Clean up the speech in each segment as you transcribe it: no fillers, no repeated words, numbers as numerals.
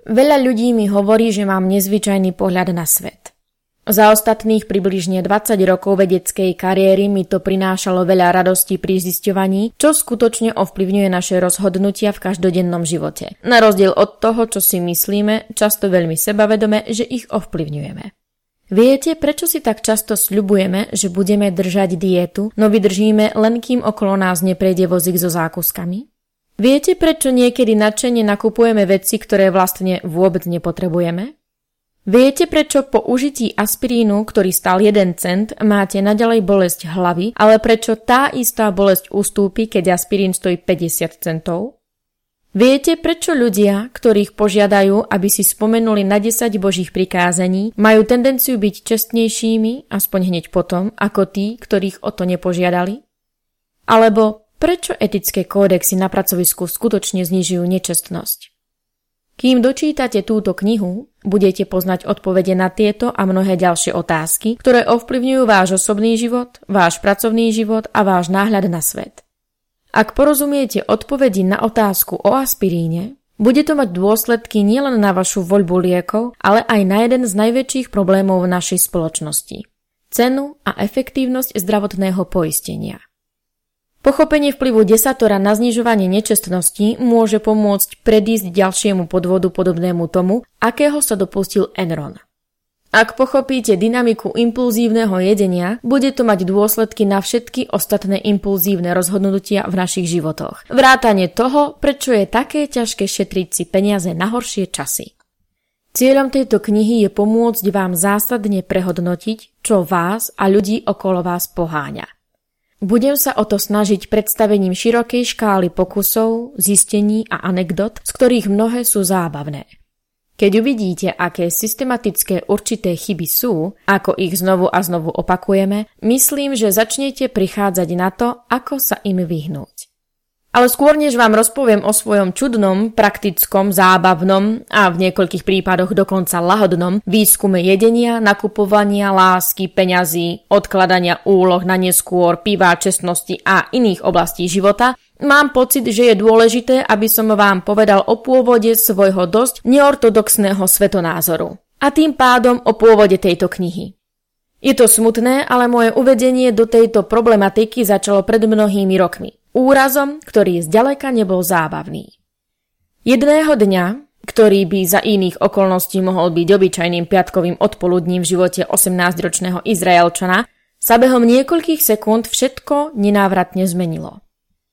Veľa ľudí mi hovorí, že mám nezvyčajný pohľad na svet. Za ostatných približne 20 rokov vedeckej kariéry mi to prinášalo veľa radosti pri zisťovaní, čo skutočne ovplyvňuje naše rozhodnutia v každodennom živote. Na rozdiel od toho, čo si myslíme, často veľmi sebavedome, že ich ovplyvňujeme. Viete, prečo si tak často sľubujeme, že budeme držať dietu, no vydržíme len kým okolo nás neprejde vozík so zákuskami? Viete, prečo niekedy nadšene nakupujeme veci, ktoré vlastne vôbec nepotrebujeme? Viete, prečo po užití aspirínu, ktorý stál 1 cent, máte naďalej bolesť hlavy, ale prečo tá istá bolesť ustúpi, keď aspirín stojí 50 centov? Viete, prečo ľudia, ktorých požiadajú, aby si spomenuli na 10 božích prikázaní, majú tendenciu byť čestnejšími, aspoň hneď potom, ako tí, ktorých o to nepožiadali? Alebo prečo etické kódexy na pracovisku skutočne znižujú nečestnosť? Kým dočítate túto knihu, budete poznať odpovede na tieto a mnohé ďalšie otázky, ktoré ovplyvňujú váš osobný život, váš pracovný život a váš náhľad na svet. Ak porozumiete odpovedi na otázku o aspiríne, bude to mať dôsledky nielen na vašu voľbu liekov, ale aj na jeden z najväčších problémov v našej spoločnosti – cenu a efektívnosť zdravotného poistenia. Pochopenie vplyvu desatora na znižovanie nečestnosti môže pomôcť predísť ďalšiemu podvodu podobnému tomu, akého sa dopustil Enron. Ak pochopíte dynamiku impulzívneho jedenia, bude to mať dôsledky na všetky ostatné impulzívne rozhodnutia v našich životoch. Vrátane toho, prečo je také ťažké šetriť si peniaze na horšie časy. Cieľom tejto knihy je pomôcť vám zásadne prehodnotiť, čo vás a ľudí okolo vás poháňa. Budem sa o to snažiť predstavením širokej škály pokusov, zistení a anekdot, z ktorých mnohé sú zábavné. Keď uvidíte, aké systematické určité chyby sú, ako ich znovu a znovu opakujeme, myslím, že začnete prichádzať na to, ako sa im vyhnúť. Ale skôr než vám rozpoviem o svojom čudnom, praktickom, zábavnom a v niekoľkých prípadoch dokonca lahodnom výskume jedenia, nakupovania, lásky, peňazí, odkladania úloh na neskôr, piva, čestnosti a iných oblastí života, mám pocit, že je dôležité, aby som vám povedal o pôvode svojho dosť neortodoxného svetonázoru a tým pádom o pôvode tejto knihy. Je to smutné, ale moje uvedenie do tejto problematiky začalo pred mnohými rokmi. Úrazom, ktorý zďaleka nebol zábavný. Jedného dňa, ktorý by za iných okolností mohol byť obyčajným piatkovým odpoludním v živote 18-ročného Izraelčana, sa behom niekoľkých sekúnd všetko nenávratne zmenilo.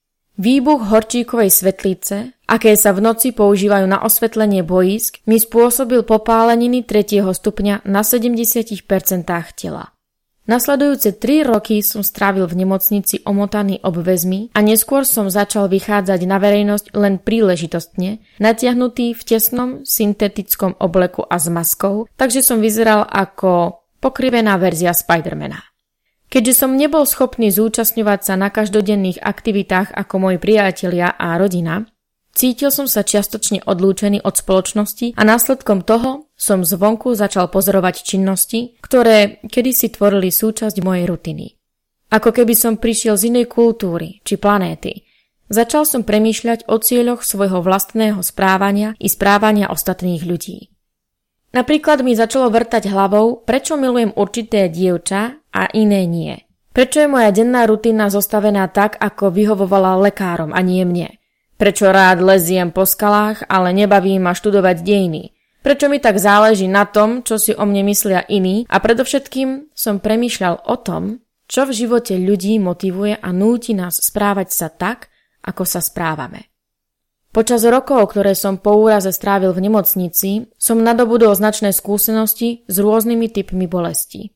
Výbuch horčíkovej svetlice, aké sa v noci používajú na osvetlenie bojísk, mi spôsobil popáleniny 3. stupňa na 70% tela. Nasledujúce 3 roky som strávil v nemocnici omotaný obväzmi a neskôr som začal vychádzať na verejnosť len príležitostne, natiahnutý v tesnom syntetickom obleku a s maskou, takže som vyzeral ako pokrivená verzia Spidermana. Keďže som nebol schopný zúčastňovať sa na každodenných aktivitách ako moji priatelia a rodina, cítil som sa čiastočne odlúčený od spoločnosti a následkom toho som zvonku začal pozorovať činnosti, ktoré kedysi tvorili súčasť mojej rutiny. Ako keby som prišiel z inej kultúry či planéty. Začal som premýšľať o cieľoch svojho vlastného správania i správania ostatných ľudí. Napríklad mi začalo vrtať hlavou, prečo milujem určité dievča a iné nie. Prečo je moja denná rutina zostavená tak, ako vyhovovala lekárom a nie mne. Prečo rád leziem po skalách, ale nebaví ma študovať dejiny. Prečo mi tak záleží na tom, čo si o mne myslia iní a predovšetkým som premýšľal o tom, čo v živote ľudí motivuje a núti nás správať sa tak, ako sa správame. Počas rokov, ktoré som po úraze strávil v nemocnici, som nadobudol značné skúsenosti s rôznymi typmi bolestí.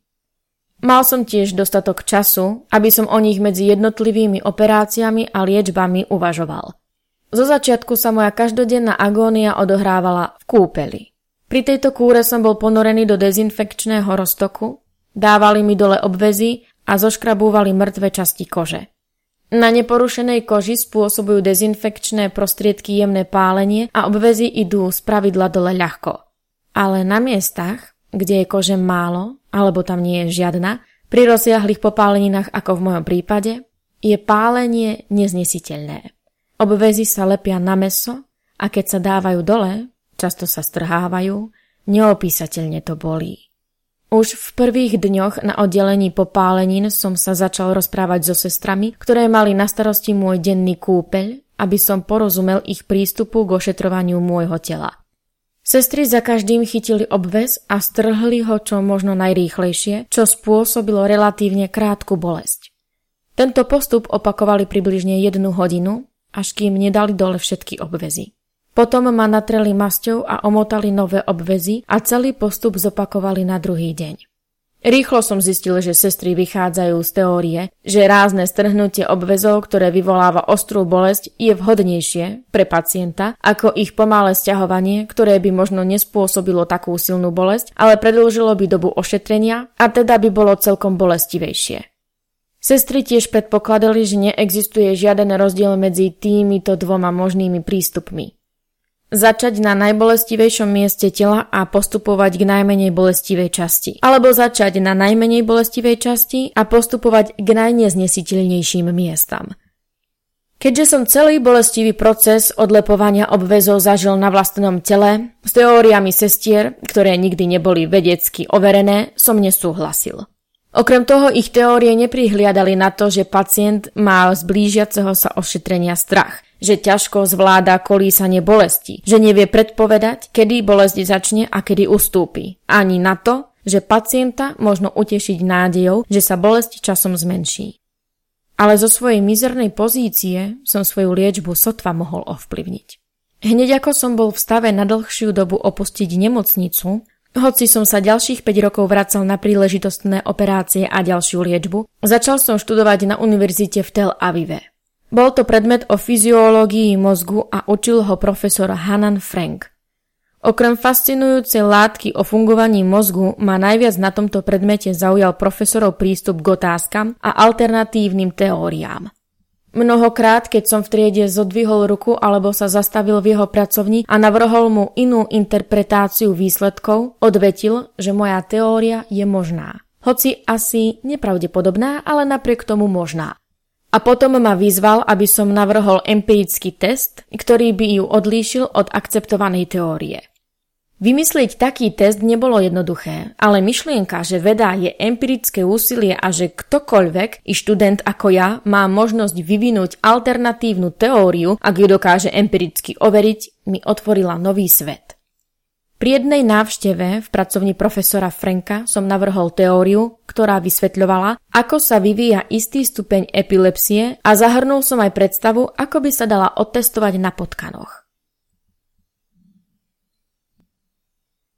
Mal som tiež dostatok času, aby som o nich medzi jednotlivými operáciami a liečbami uvažoval. Zo začiatku sa moja každodenná agónia odohrávala v kúpeli. Pri tejto kúre som bol ponorený do dezinfekčného roztoku, dávali mi dole obväzy a zoškrabúvali mŕtve časti kože. Na neporušenej koži spôsobujú dezinfekčné prostriedky jemné pálenie a obväzy idú spravidla dole ľahko. Ale na miestach, kde je kože málo, alebo tam nie je žiadna, pri rozsiahlych popáleninách ako v mojom prípade, je pálenie neznesiteľné. Obväzy sa lepia na mäso a keď sa dávajú dole, často sa strhávajú, neopísateľne to bolí. Už v prvých dňoch na oddelení popálenín som sa začal rozprávať so sestrami, ktoré mali na starosti môj denný kúpeľ, aby som porozumel ich prístupu k ošetrovaniu môjho tela. Sestry za každým chytili obväz a strhli ho čo možno najrýchlejšie, čo spôsobilo relatívne krátku bolesť. Tento postup opakovali približne 1 hodinu, až kým nedali dole všetky obväzy. Potom ma natreli masťou a omotali nové obväzy a celý postup zopakovali na druhý deň. Rýchlo som zistil, že sestry vychádzajú z teórie, že rázne strhnutie obväzov, ktoré vyvoláva ostrú bolesť, je vhodnejšie pre pacienta ako ich pomalé sťahovanie, ktoré by možno nespôsobilo takú silnú bolesť, ale predĺžilo by dobu ošetrenia a teda by bolo celkom bolestivejšie. Sestry tiež predpokladali, že neexistuje žiaden rozdiel medzi týmito dvoma možnými prístupmi. Začať na najbolestivejšom mieste tela a postupovať k najmenej bolestivej časti. Alebo začať na najmenej bolestivej časti a postupovať k najneznesiteľnejším miestam. Keďže som celý bolestivý proces odlepovania obväzov zažil na vlastnom tele, s teóriami sestier, ktoré nikdy neboli vedecky overené, som nesúhlasil. Okrem toho ich teórie neprihliadali na to, že pacient má z blížiaceho sa ošetrenia strach, že ťažko zvláda kolísanie bolesti, že nevie predpovedať, kedy bolesť začne a kedy ustúpi. Ani na to, že pacienta možno utešiť nádejou, že sa bolesť časom zmenší. Ale zo svojej mizernej pozície som svoju liečbu sotva mohol ovplyvniť. Hneď ako som bol v stave na dlhšiu dobu opustiť nemocnicu, hoci som sa ďalších 5 rokov vracal na príležitostné operácie a ďalšiu liečbu, začal som študovať na univerzite v Tel Avive. Bol to predmet o fyziológii mozgu a učil ho profesor Hanan Frank. Okrem fascinujúcej látky o fungovaní mozgu ma najviac na tomto predmete zaujal profesorov prístup k otázkam a alternatívnym teóriám. Mnohokrát, keď som v triede zodvihol ruku alebo sa zastavil v jeho pracovni a navrhol mu inú interpretáciu výsledkov, odvetil, že moja teória je možná. Hoci asi nepravdepodobná, ale napriek tomu možná. A potom ma vyzval, aby som navrhol empirický test, ktorý by ju odlíšil od akceptovanej teórie. Vymyslieť taký test nebolo jednoduché, ale myšlienka, že veda je empirické úsilie a že ktokoľvek, i študent ako ja, má možnosť vyvinúť alternatívnu teóriu, ak ju dokáže empiricky overiť, mi otvorila nový svet. Pri jednej návšteve v pracovni profesora Franka som navrhol teóriu, ktorá vysvetľovala, ako sa vyvíja istý stupeň epilepsie a zahrnul som aj predstavu, ako by sa dala otestovať na potkanoch.